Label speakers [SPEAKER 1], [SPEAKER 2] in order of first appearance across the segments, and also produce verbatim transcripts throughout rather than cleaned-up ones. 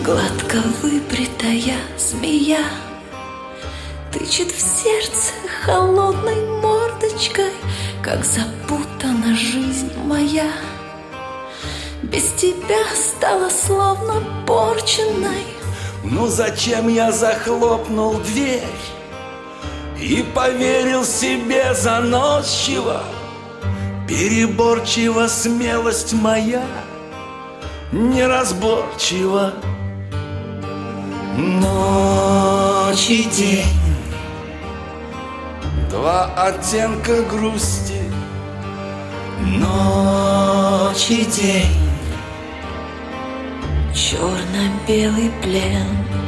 [SPEAKER 1] Гладко выбритая змея тычет в сердце холодной мордочкой, как запутана жизнь моя. Без тебя стала словно порченной.
[SPEAKER 2] Ну зачем я захлопнул дверь и поверил себе заносчиво? Переборчива смелость моя, неразборчива. Ночь и день, два оттенка грусти. Ночь и день,
[SPEAKER 1] черно-белый плен.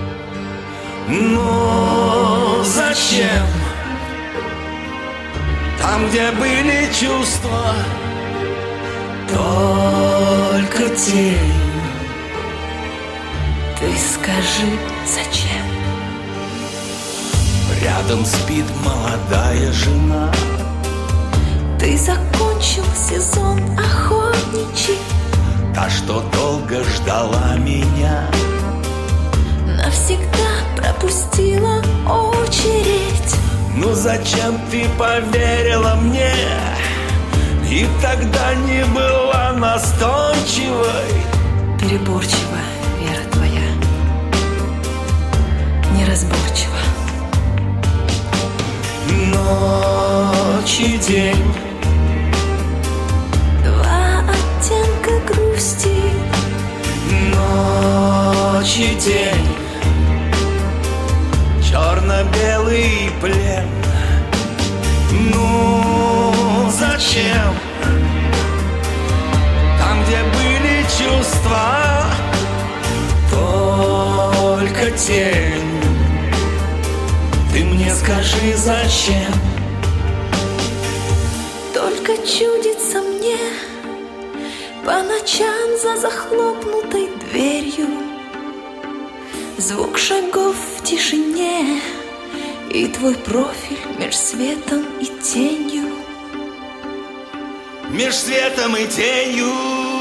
[SPEAKER 2] Но зачем? Там, где были чувства, только тень.
[SPEAKER 1] Ты скажи, зачем?
[SPEAKER 2] Рядом спит молодая жена.
[SPEAKER 1] Ты закончил сезон охотничий,
[SPEAKER 2] та, что долго ждала меня,
[SPEAKER 1] навсегда пропустила очередь.
[SPEAKER 2] Ну зачем ты поверила мне и тогда не была настойчивой?
[SPEAKER 1] Переборчива вера твоя, неразборчива.
[SPEAKER 2] Ночь и день,
[SPEAKER 1] два оттенка грусти.
[SPEAKER 2] Ночь и день, черно-белый плен. Ну зачем? Там, где были чувства, только тень. Ты мне скажи, зачем?
[SPEAKER 1] Только чудится мне по ночам за захлопнутой дверью звук шагов в тишине и твой профиль меж светом и тенью.
[SPEAKER 2] Меж светом и тенью.